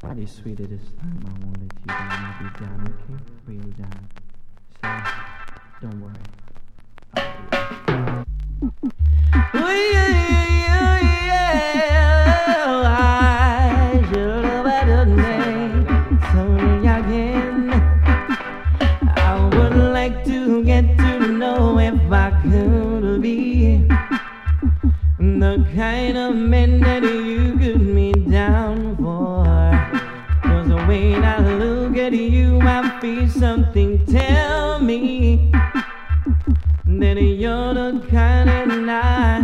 Try to sweet it this time. I won't let you down. I'll be down, okay? Real down. So, don't worry. I should have had a name so again. I would like to get to know if I could be the kind of man that you could me down for. 'Cause the way I look at you, I feel something tell me that you're the kind of night